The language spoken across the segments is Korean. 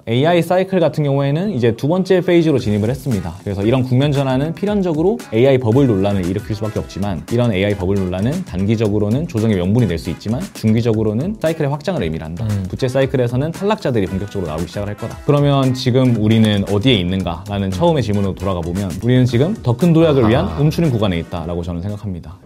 AI 사이클 같은 경우에는 이제 두 번째 페이지로 진입을 했습니다. 그래서 이런 국면 전환은 필연적으로 AI 버블 논란을 일으킬 수밖에 없지만 이런 AI 버블 논란은 단기적으로는 조정의 명분이 될 수 있지만 중기적으로는 사이클의 확장을 의미한다. 부채 사이클에서는 탈락자들이 본격적으로 나오기 시작을 할 거다. 그러면 지금 우리는 어디에 있는가라는 처음의 질문으로 돌아가 보면 우리는 지금 더 큰 도약을 위한 움츠린 구간에 있다라고 저는 생각합니다.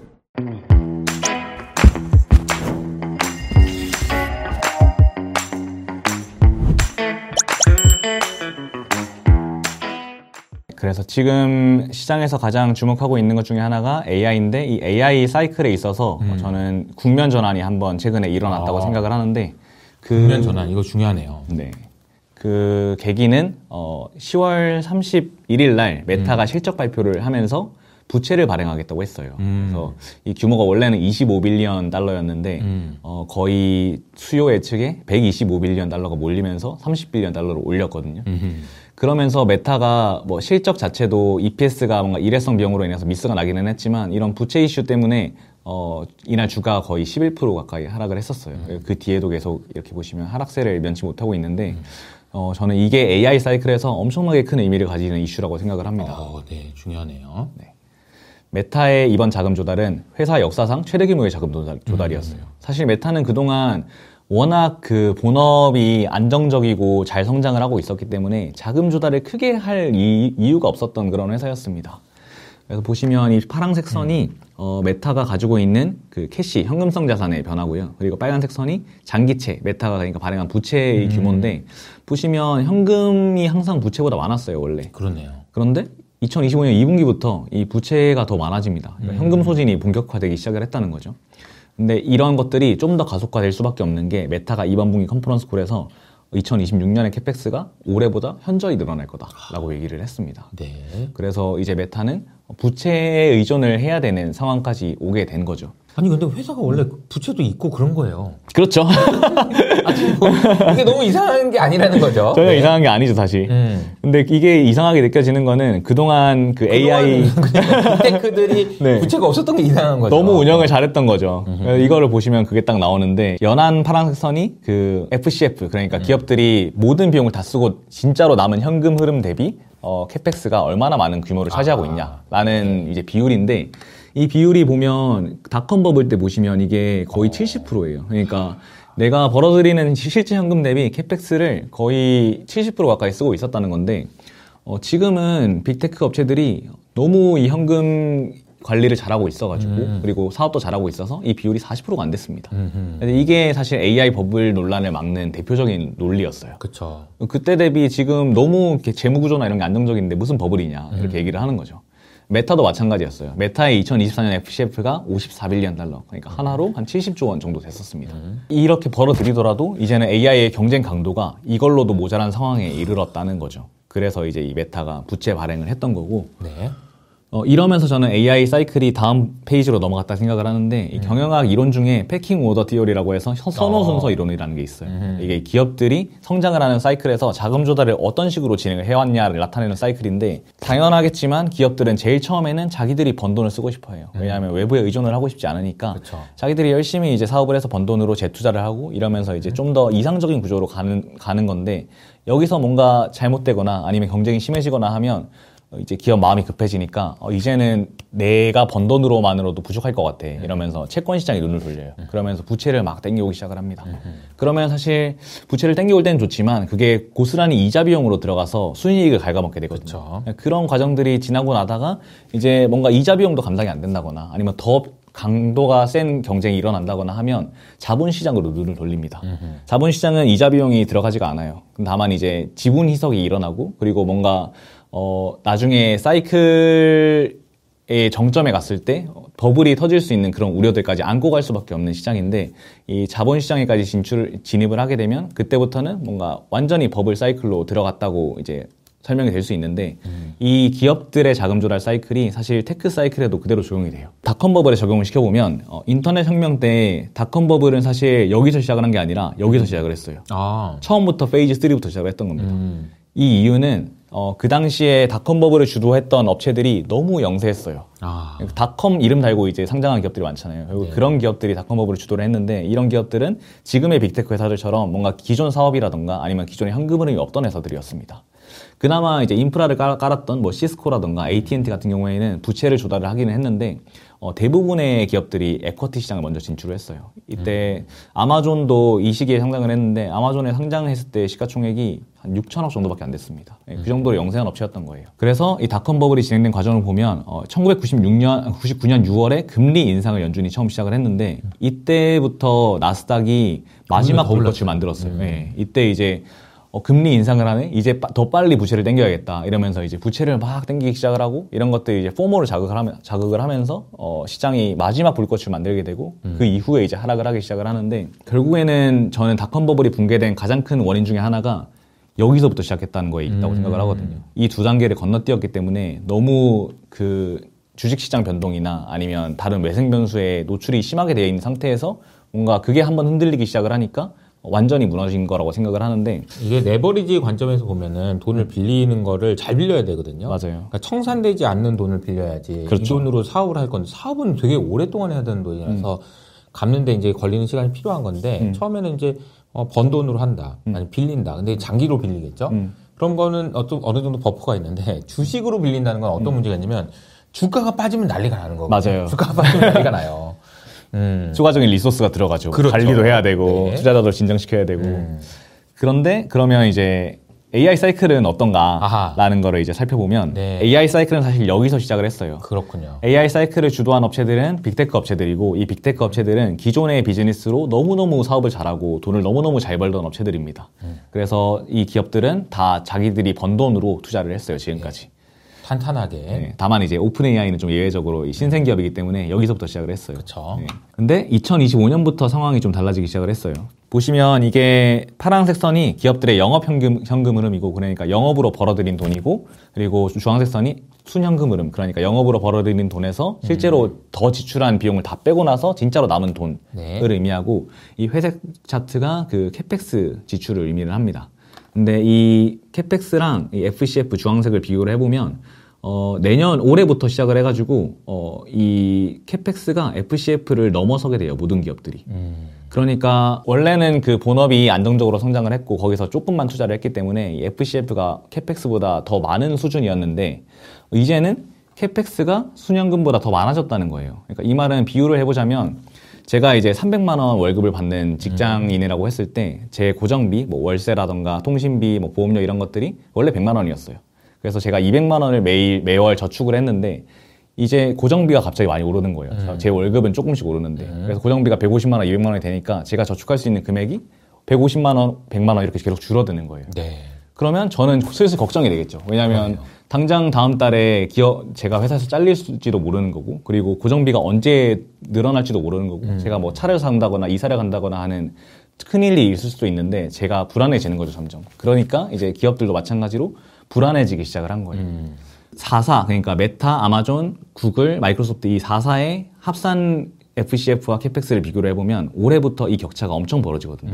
그래서 지금 시장에서 가장 주목하고 있는 것 중에 하나가 AI인데 이 AI 사이클에 있어서 저는 국면 전환이 한번 최근에 일어났다고 생각을 하는데 국면 전환 이거 중요하네요. 네. 그 계기는 10월 31일 날 메타가 실적 발표를 하면서 부채를 발행하겠다고 했어요. 그래서 이 규모가 원래는 25빌리언 달러였는데 거의 수요 예측에 125빌리언 달러가 몰리면서 30빌리언 달러로 올렸거든요. 그러면서 메타가 뭐 실적 자체도 EPS가 뭔가 일회성 비용으로 인해서 미스가 나기는 했지만 이런 부채 이슈 때문에 이날 주가가 거의 11% 가까이 하락을 했었어요. 그 뒤에도 계속 이렇게 보시면 하락세를 면치 못하고 있는데 저는 이게 AI 사이클에서 엄청나게 큰 의미를 가지는 이슈라고 생각을 합니다. 네, 중요하네요. 네. 메타의 이번 자금 조달은 회사 역사상 최대 규모의 자금 조달이었어요. 사실 메타는 그동안 워낙 그 본업이 안정적이고 잘 성장을 하고 있었기 때문에 자금 조달을 크게 할 이유가 없었던 그런 회사였습니다. 그래서 보시면 이 파란색 선이 메타가 가지고 있는 그 캐시, 현금성 자산의 변화고요. 그리고 빨간색 선이 장기채, 메타가 그러니까 발행한 부채의 규모인데 보시면 현금이 항상 부채보다 많았어요, 원래. 그렇네요. 그런데 2025년 2분기부터 이 부채가 더 많아집니다. 그러니까 현금 소진이 본격화되기 시작을 했다는 거죠. 근데 이런 것들이 좀 더 가속화될 수밖에 없는 게 메타가 이번 분기 컨퍼런스 콜에서 2026년의 캐펙스가 올해보다 현저히 늘어날 거다라고 얘기를 했습니다. 네. 그래서 이제 메타는 부채에 의존을 해야 되는 상황까지 오게 된 거죠. 아니 근데 회사가 원래 부채도 있고 그런 거예요. 그렇죠. 이게 너무 이상한 게 아니라는 거죠. 전혀 이상한 게 아니죠, 사실. 근데 이게 이상하게 느껴지는 거는 그동안 그 AI 빅테크들이 네. 부채가 없었던 게 이상한 거죠. 너무 운영을 잘했던 거죠. 이거를 보시면 그게 딱 나오는데 연한 파란색 선이 그 FCF 그러니까 기업들이 모든 비용을 다 쓰고 진짜로 남은 현금 흐름 대비 캐펙스가 얼마나 많은 규모를 차지하고 있냐라는 이제 비율인데 이 비율이 보면 닷컴 버블 때 보시면 이게 거의 70%예요. 그러니까 내가 벌어들이는 실제 현금 대비 캐펙스를 거의 70% 가까이 쓰고 있었다는 건데 지금은 빅테크 업체들이 너무 이 현금 관리를 잘하고 있어가지고 그리고 사업도 잘하고 있어서 이 비율이 40%가 안 됐습니다. 이게 사실 AI 버블 논란을 막는 대표적인 논리였어요. 그렇죠. 그때 대비 지금 너무 이렇게 재무 구조나 이런 게 안정적인데 무슨 버블이냐 이렇게 얘기를 하는 거죠. 메타도 마찬가지였어요. 메타의 2024년 FCF가 54빌리언 달러, 그러니까 하나로 한 70조 원 정도 됐었습니다. 이렇게 벌어들이더라도 이제는 AI의 경쟁 강도가 이걸로도 모자란 상황에 이르렀다는 거죠. 그래서 이제 이 메타가 부채 발행을 했던 거고 네. 이러면서 저는 AI 사이클이 다음 페이지로 넘어갔다 생각을 하는데 이 경영학 이론 중에 패킹 오더 티어리라고 해서 선호 순서 이론이라는 게 있어요. 이게 기업들이 성장을 하는 사이클에서 자금 조달을 어떤 식으로 진행을 해왔냐를 나타내는 사이클인데 당연하겠지만 기업들은 제일 처음에는 자기들이 번 돈을 쓰고 싶어 해요. 왜냐하면 외부에 의존을 하고 싶지 않으니까 그쵸. 자기들이 열심히 이제 사업을 해서 번 돈으로 재투자를 하고 이러면서 이제 좀 더 이상적인 구조로 가는 건데 여기서 뭔가 잘못되거나 아니면 경쟁이 심해지거나 하면 이제 기업 마음이 급해지니까 이제는 내가 번 돈으로만으로도 부족할 것 같아 이러면서 채권 시장에 눈을 돌려요. 그러면서 부채를 막 땡겨오기 시작을 합니다. 그러면 사실 부채를 땡겨올 때는 좋지만 그게 고스란히 이자 비용으로 들어가서 수익을 갉아먹게 되거든요. 그쵸. 그런 과정들이 지나고 나다가 이제 뭔가 이자 비용도 감당이 안 된다거나 아니면 더 강도가 센 경쟁이 일어난다거나 하면 자본시장으로 눈을 돌립니다. 자본시장은 이자 비용이 들어가지가 않아요. 다만 이제 지분 희석이 일어나고 그리고 뭔가 나중에 사이클의 정점에 갔을 때 버블이 터질 수 있는 그런 우려들까지 안고 갈 수밖에 없는 시장인데 이 자본시장에까지 진입을 하게 되면 그때부터는 뭔가 완전히 버블 사이클로 들어갔다고 이제 설명이 될 수 있는데 이 기업들의 자금 조달 사이클이 사실 테크 사이클에도 그대로 적용이 돼요. 닷컴 버블에 적용을 시켜보면 인터넷 혁명 때 닷컴 버블은 사실 여기서 시작을 한 게 아니라 여기서 시작을 했어요. 처음부터 페이즈 3부터 시작을 했던 겁니다. 이 이유는 그 당시에 닷컴 버블을 주도했던 업체들이 너무 영세했어요. 닷컴 이름 달고 이제 상장한 기업들이 많잖아요. 그리고 네. 그런 기업들이 닷컴 버블을 주도를 했는데 이런 기업들은 지금의 빅테크 회사들처럼 뭔가 기존 사업이라던가 아니면 기존에 현금 흐름이 없던 회사들이었습니다. 그나마 이제 인프라를 깔았던 뭐 시스코라던가 AT&T 같은 경우에는 부채를 조달을 하기는 했는데 대부분의 기업들이 에쿼티 시장을 먼저 진출을 했어요. 이때 아마존도 이 시기에 상장을 했는데 아마존에 상장했을 때 시가총액이 한 6천억 정도밖에 안 됐습니다. 그 정도로 영세한 업체였던 거예요. 그래서 이 닷컴 버블이 진행된 과정을 보면 1999년 6월에 금리 인상을 연준이 처음 시작을 했는데 이때부터 나스닥이 마지막 불꽃을 만들었어요. 네. 이때 이제 금리 인상을 하네? 이제 더 빨리 부채를 땡겨야겠다. 이러면서 이제 부채를 막 땡기기 시작을 하고, 이런 것들이 이제 포모를 자극을 하면서, 시장이 마지막 불꽃을 만들게 되고, 그 이후에 이제 하락을 하기 시작을 하는데, 결국에는 저는 닷컴 버블이 붕괴된 가장 큰 원인 중에 하나가 여기서부터 시작했다는 거에 있다고 생각을 하거든요. 이 두 단계를 건너뛰었기 때문에 너무 그 주식시장 변동이나 아니면 다른 외생 변수에 노출이 심하게 되어 있는 상태에서 뭔가 그게 한번 흔들리기 시작을 하니까 완전히 무너진 거라고 생각을 하는데 이게 레버리지 관점에서 보면은 돈을 빌리는 거를 잘 빌려야 되거든요. 맞아요. 그러니까 청산되지 않는 돈을 빌려야지. 그렇죠. 이 돈으로 사업을 할 건데 사업은 되게 오랫동안 해야 되는 돈이라서 갚는데 이제 걸리는 시간이 필요한 건데 처음에는 이제 번 돈으로 한다. 아니 빌린다. 근데 장기로 빌리겠죠. 그런 거는 어느 정도 버프가 있는데 주식으로 빌린다는 건 어떤 문제가 있냐면 주가가 빠지면 난리가 나는 거고. 맞아요. 주가가 빠지면 난리가 나요. 추가적인 리소스가 들어가죠. 그렇죠. 관리도 해야 되고 네. 투자자도 진정시켜야 되고 그런데 그러면 이제 AI 사이클은 어떤가라는 거를 이제 살펴보면 네. AI 사이클은 사실 여기서 시작을 했어요. 그렇군요. AI 사이클을 주도한 업체들은 빅테크 업체들이고 이 빅테크 업체들은 기존의 비즈니스로 너무너무 사업을 잘하고 돈을 너무너무 잘 벌던 업체들입니다. 그래서 이 기업들은 다 자기들이 번 돈으로 투자를 했어요. 지금까지. 탄탄하게. 네, 다만 이제 오픈 AI는 좀 예외적으로 이 신생 기업이기 때문에 여기서부터 시작을 했어요. 그렇죠. 네. 근데 2025년부터 상황이 좀 달라지기 시작을 했어요. 보시면 이게 파란색 선이 기업들의 영업 현금 흐름이고 그러니까 영업으로 벌어들인 돈이고 그리고 주황색 선이 순현금 흐름 그러니까 영업으로 벌어들인 돈에서 실제로 더 지출한 비용을 다 빼고 나서 진짜로 남은 돈을 네. 의미하고 이 회색 차트가 그 캐펙스 지출을 의미를 합니다. 근데 이 캐펙스랑 이 FCF 주황색을 비교를 해보면 올해부터 시작을 해가지고 이 캐펙스가 FCF를 넘어서게 돼요. 모든 기업들이. 그러니까 원래는 그 본업이 안정적으로 성장을 했고 거기서 조금만 투자를 했기 때문에 이 FCF가 캐펙스보다 더 많은 수준이었는데 이제는 캐펙스가 순현금보다 더 많아졌다는 거예요. 그러니까 이 말은 비유를 해보자면 제가 이제 300만 원 월급을 받는 직장인이라고 했을 때 제 고정비, 뭐 월세라던가 통신비, 뭐 보험료 이런 것들이 원래 100만 원이었어요. 그래서 제가 200만 원을 매월 저축을 했는데 이제 고정비가 갑자기 많이 오르는 거예요. 제 월급은 조금씩 오르는데. 그래서 고정비가 150만 원, 200만 원이 되니까 제가 저축할 수 있는 금액이 150만 원, 100만 원 이렇게 계속 줄어드는 거예요. 네. 그러면 저는 슬슬 걱정이 되겠죠. 왜냐하면 당장 다음 달에 제가 회사에서 잘릴지도 모르는 거고 그리고 고정비가 언제 늘어날지도 모르는 거고 제가 뭐 차를 산다거나 이사를 간다거나 하는 큰일이 있을 수도 있는데 제가 불안해지는 거죠, 점점. 그러니까 이제 기업들도 마찬가지로 불안해지기 시작을 한 거예요. 4사, 그러니까 메타, 아마존, 구글, 마이크로소프트 이 4사의 합산 FCF와 캐펙스를 비교를 해보면 올해부터 이 격차가 엄청 벌어지거든요.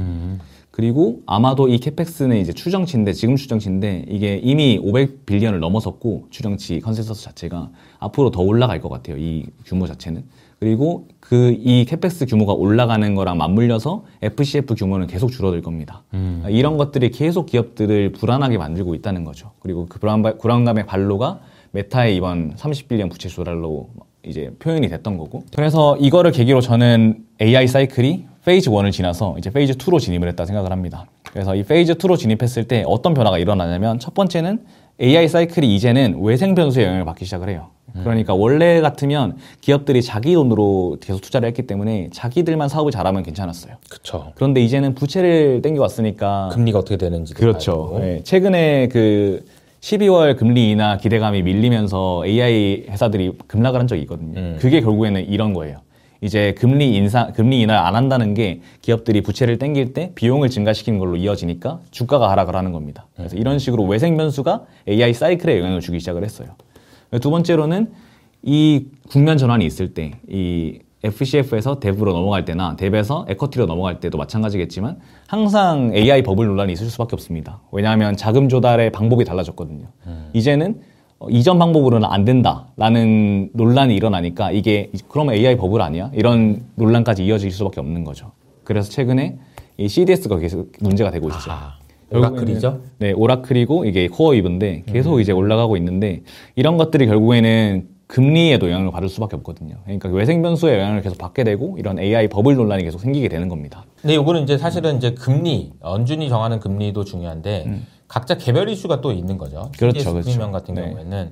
그리고 아마도 이 캐펙스는 이제 지금 추정치인데 이게 이미 500빌리언을 넘어섰고 추정치 컨센서스 자체가 앞으로 더 올라갈 것 같아요. 이 규모 자체는. 그리고 이 캐펙스 규모가 올라가는 거랑 맞물려서 FCF 규모는 계속 줄어들 겁니다. 이런 것들이 계속 기업들을 불안하게 만들고 있다는 거죠. 그리고 그 불안감의 발로가 메타의 이번 30빌리언 부채 조달로 이제 표현이 됐던 거고. 그래서 이거를 계기로 저는 AI 사이클이 페이즈 1을 지나서 이제 페이즈 2로 진입을 했다 생각을 합니다. 그래서 이 페이즈 2로 진입했을 때 어떤 변화가 일어나냐면 첫 번째는 AI 사이클이 이제는 외생 변수의 영향을 받기 시작을 해요. 그러니까 원래 같으면 기업들이 자기 돈으로 계속 투자를 했기 때문에 자기들만 사업을 잘하면 괜찮았어요. 그렇죠. 그런데 이제는 부채를 땡겨왔으니까 금리가 어떻게 되는지 그렇죠. 네. 최근에 그 12월 금리 인하 기대감이 밀리면서 AI 회사들이 급락을 한 적이 있거든요. 그게 결국에는 이런 거예요. 이제 금리 인하를 안 한다는 게 기업들이 부채를 땡길 때 비용을 증가시키는 걸로 이어지니까 주가가 하락을 하는 겁니다. 그래서 이런 식으로 외생 변수가 AI 사이클에 영향을 주기 시작을 했어요. 두 번째로는 이 국면 전환이 있을 때 이 FCF에서 뎁으로 넘어갈 때나 뎁에서 에쿼티로 넘어갈 때도 마찬가지겠지만 항상 AI 버블 논란이 있을 수밖에 없습니다. 왜냐하면 자금 조달의 방법이 달라졌거든요. 이제는 이전 방법으로는 안 된다라는 논란이 일어나니까 이게 그러면 AI 버블 아니야? 이런 논란까지 이어질 수밖에 없는 거죠. 그래서 최근에 이 CDS가 계속 문제가 되고 있죠. 오라클이죠? 네, 오라클이고 이게 코어이브인데 계속 이제 올라가고 있는데 이런 것들이 결국에는 금리에도 영향을 받을 수밖에 없거든요. 그러니까 외생 변수의 영향을 계속 받게 되고 이런 AI 버블 논란이 계속 생기게 되는 겁니다. 근데 이거는 이제 사실은 이제 금리, 연준이 정하는 금리도 중요한데 각자 개별 이슈가 또 있는 거죠. 그렇죠, 그렇죠. 금융 같은 경우에는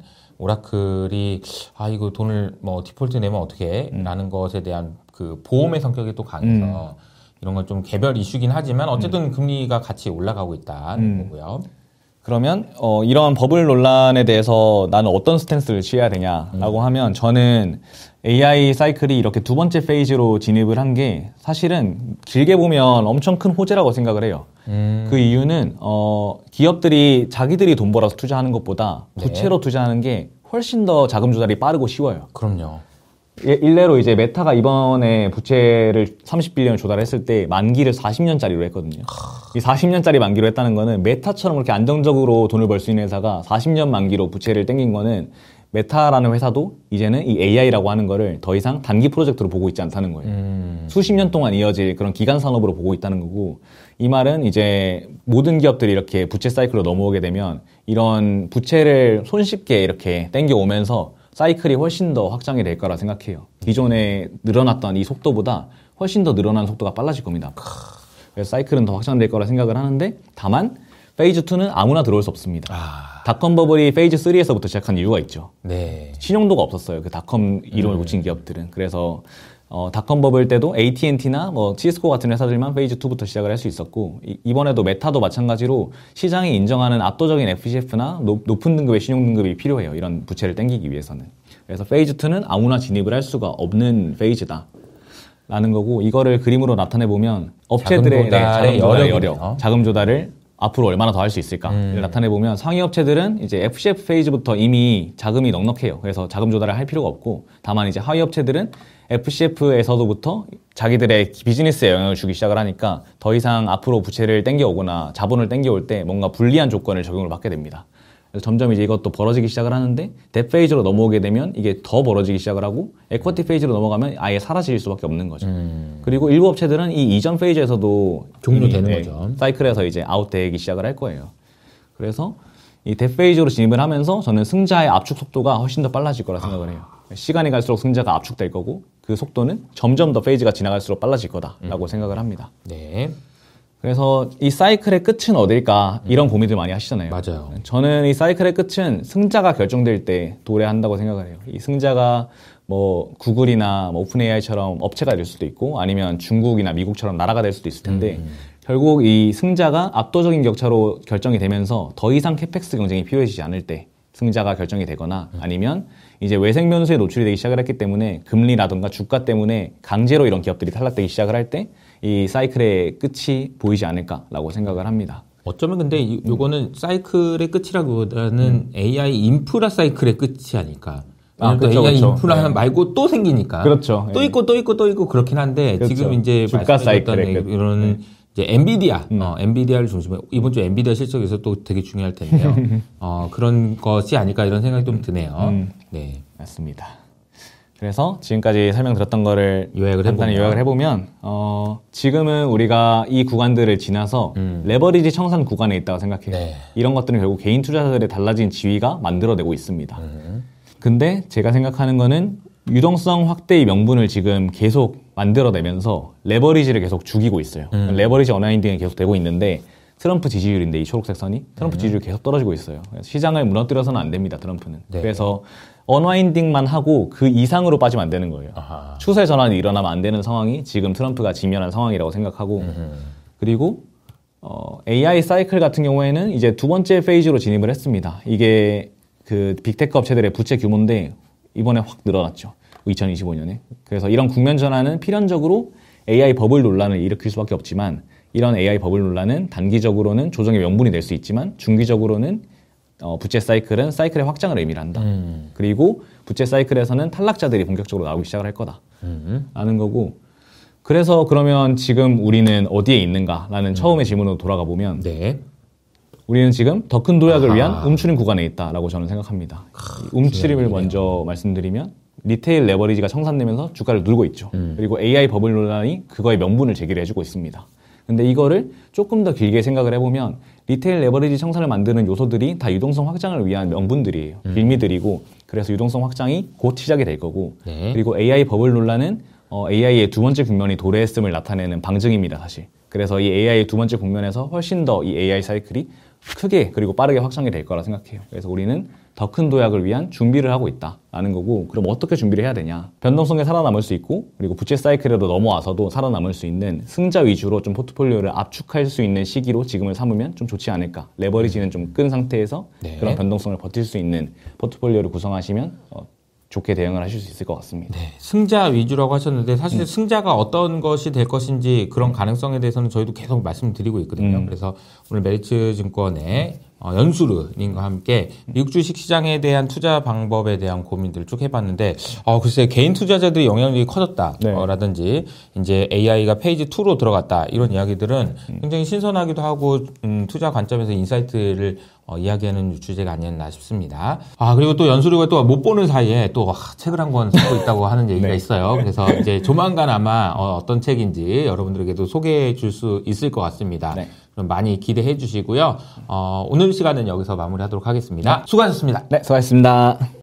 오라클이 이거 돈을 뭐 디폴트 내면 어떻게 라는 것에 대한 그 보험의 성격이 또 강해서 이런 건 좀 개별 이슈긴 하지만 어쨌든 금리가 같이 올라가고 있다는 거고요. 그러면 이런 버블 논란에 대해서 나는 어떤 스탠스를 취해야 되냐라고 하면 저는 AI 사이클이 이렇게 두 번째 페이지로 진입을 한 게 사실은 길게 보면 엄청 큰 호재라고 생각을 해요. 그 이유는 기업들이 자기들이 돈 벌어서 투자하는 것보다 부채로 투자하는 게 훨씬 더 자금 조달이 빠르고 쉬워요. 그럼요. 일례로 이제 메타가 이번에 부채를 30빌리언 조달했을 때 만기를 40년짜리로 했거든요. 이 40년짜리 만기로 했다는 거는 메타처럼 그렇게 안정적으로 돈을 벌 수 있는 회사가 40년 만기로 부채를 땡긴 거는 메타라는 회사도 이제는 이 AI라고 하는 거를 더 이상 단기 프로젝트로 보고 있지 않다는 거예요. 수십 년 동안 이어질 그런 기간 산업으로 보고 있다는 거고 이 말은 이제 모든 기업들이 이렇게 부채 사이클로 넘어오게 되면 이런 부채를 손쉽게 이렇게 땡겨오면서 사이클이 훨씬 더 확장이 될 거라 생각해요. 기존에 늘어났던 이 속도보다 훨씬 더 늘어나는 속도가 빨라질 겁니다. 그래서 사이클은 더 확장될 거라 생각을 하는데 다만 페이즈 2는 아무나 들어올 수 없습니다. 닷컴 버블이 페이즈 3에서부터 시작한 이유가 있죠. 네. 신용도가 없었어요. 그 닷컴 이름을 붙인 기업들은. 그래서 닷컴 버블 때도 AT&T나 뭐 시스코 같은 회사들만 페이즈 2부터 시작을 할 수 있었고 이번에도 메타도 마찬가지로 시장이 인정하는 압도적인 FCF나 높은 등급의 신용 등급이 필요해요. 이런 부채를 땡기기 위해서는. 그래서 페이즈 2는 아무나 진입을 할 수가 없는 페이즈다. 라는 거고 이거를 그림으로 나타내 보면 업체들의 자금 조달을 앞으로 얼마나 더 할 수 있을까를 나타내 보면 상위 업체들은 이제 FCF 페이지부터 이미 자금이 넉넉해요. 그래서 자금 조달을 할 필요가 없고 다만 이제 하위 업체들은 FCF에서도부터 자기들의 비즈니스에 영향을 주기 시작을 하니까 더 이상 앞으로 부채를 땡겨오거나 자본을 땡겨올 때 뭔가 불리한 조건을 적용을 받게 됩니다. 그래서 점점 이제 이것도 벌어지기 시작을 하는데 뎁 페이지로 넘어오게 되면 이게 더 벌어지기 시작을 하고 에쿼티 페이지로 넘어가면 아예 사라질 수밖에 없는 거죠. 그리고 일부 업체들은 이 이전 페이지에서도 종료되는 거죠. 사이클에서 이제 아웃되기 시작을 할 거예요. 그래서 이 뎁 페이지로 진입을 하면서 저는 승자의 압축 속도가 훨씬 더 빨라질 거라 생각을 해요. 시간이 갈수록 승자가 압축될 거고 그 속도는 점점 더 페이지가 지나갈수록 빨라질 거다라고 생각을 합니다. 네. 그래서 이 사이클의 끝은 어딜까 이런 고민들 많이 하시잖아요. 맞아요. 저는 이 사이클의 끝은 승자가 결정될 때 도래한다고 생각을 해요. 이 승자가 뭐 구글이나 뭐 오픈 AI처럼 업체가 될 수도 있고 아니면 중국이나 미국처럼 나라가 될 수도 있을 텐데 결국 이 승자가 압도적인 격차로 결정이 되면서 더 이상 캐펙스 경쟁이 필요해지지 않을 때 승자가 결정이 되거나 아니면 이제 외생 변수에 노출이 되기 시작을 했기 때문에 금리라든가 주가 때문에 강제로 이런 기업들이 탈락되기 시작을 할 때 이 사이클의 끝이 보이지 않을까라고 생각을 합니다. 어쩌면 근데 요거는 사이클의 끝이라기보다는 AI 인프라 사이클의 끝이 아닐까. 그렇죠, AI 그렇죠. 인프라 말고 또 생기니까. 그렇죠. 또 있고 또 있고 또 있고 그렇긴 한데 그렇죠. 지금 이제 주가 사이클의 이런 이제 엔비디아, 엔비디아를 중심으로 이번 주 엔비디아 실적에서 또 되게 중요할 텐데요. 그런 것이 아닐까 이런 생각이 좀 드네요. 네, 맞습니다. 그래서 지금까지 설명드렸던 거를 간단히 요약을 해보면 지금은 우리가 이 구간들을 지나서 레버리지 청산 구간에 있다고 생각해요. 네. 이런 것들은 결국 개인 투자자들의 달라진 지위가 만들어내고 있습니다. 근데 제가 생각하는 거는 유동성 확대의 명분을 지금 계속 만들어내면서 레버리지를 계속 죽이고 있어요. 레버리지 언와인딩이 계속 되고 있는데 트럼프 지지율인데 이 초록색 선이 트럼프 지지율이 계속 떨어지고 있어요. 그래서 시장을 무너뜨려서는 안 됩니다. 트럼프는. 네. 그래서 언와인딩만 하고 그 이상으로 빠지면 안 되는 거예요. 아하. 추세 전환이 일어나면 안 되는 상황이 지금 트럼프가 직면한 상황이라고 생각하고 그리고 AI 사이클 같은 경우에는 이제 두 번째 페이지로 진입을 했습니다. 이게 그 빅테크 업체들의 부채 규모인데 이번에 확 늘어났죠. 2025년에. 그래서 이런 국면 전환은 필연적으로 AI 버블 논란을 일으킬 수밖에 없지만 이런 AI 버블 논란은 단기적으로는 조정의 명분이 될 수 있지만 중기적으로는 부채 사이클은 사이클의 확장을 의미한다. 그리고 부채 사이클에서는 탈락자들이 본격적으로 나오기 시작을 할 거다. 라는 거고. 그래서 그러면 지금 우리는 어디에 있는가라는 처음의 질문으로 돌아가 보면 네. 우리는 지금 더 큰 도약을 위한 움츠림 구간에 있다라고 저는 생각합니다. 움츠림을 먼저 말씀드리면 리테일 레버리지가 청산되면서 주가를 누르고 있죠. 그리고 AI 버블 논란이 그거의 명분을 제기를 해주고 있습니다. 근데 이거를 조금 더 길게 생각을 해보면 리테일 레버리지 청산을 만드는 요소들이 다 유동성 확장을 위한 명분들이에요. 빌미들이고 그래서 유동성 확장이 곧 시작이 될 거고 네. 그리고 AI 버블 논란은 AI의 두 번째 국면이 도래했음을 나타내는 방증입니다, 사실. 그래서 이 AI의 두 번째 국면에서 훨씬 더 이 AI 사이클이 크게 그리고 빠르게 확장이 될 거라 생각해요. 그래서 우리는 더 큰 도약을 위한 준비를 하고 있다라는 거고 그럼 어떻게 준비를 해야 되냐. 변동성에 살아남을 수 있고 그리고 부채 사이클에도 넘어와서도 살아남을 수 있는 승자 위주로 좀 포트폴리오를 압축할 수 있는 시기로 지금을 삼으면 좀 좋지 않을까. 레버리지는 좀 끈 상태에서 네. 그런 변동성을 버틸 수 있는 포트폴리오를 구성하시면 좋게 대응을 하실 수 있을 것 같습니다. 네, 승자 위주라고 하셨는데 사실 승자가 어떤 것이 될 것인지 그런 가능성에 대해서는 저희도 계속 말씀드리고 있거든요. 그래서 오늘 메리츠 증권의 연수르님과 함께 미국 주식 시장에 대한 투자 방법에 대한 고민들을 쭉 해봤는데, 글쎄 개인 투자자들의 영향력이 커졌다라든지 이제 AI가 페이지 2로 들어갔다 이런 이야기들은 굉장히 신선하기도 하고 투자 관점에서 인사이트를 이야기하는 주제가 아니었나 싶습니다. 그리고 또 연수르가 또 못 보는 사이에 또 책을 한 권 쓰고 있다고 하는 얘기가 네. 있어요. 그래서 이제 조만간 아마 어떤 책인지 여러분들에게도 소개해 줄 수 있을 것 같습니다. 네. 그럼 많이 기대해 주시고요. 오늘 시간은 여기서 마무리하도록 하겠습니다. 수고하셨습니다. 네, 수고하셨습니다.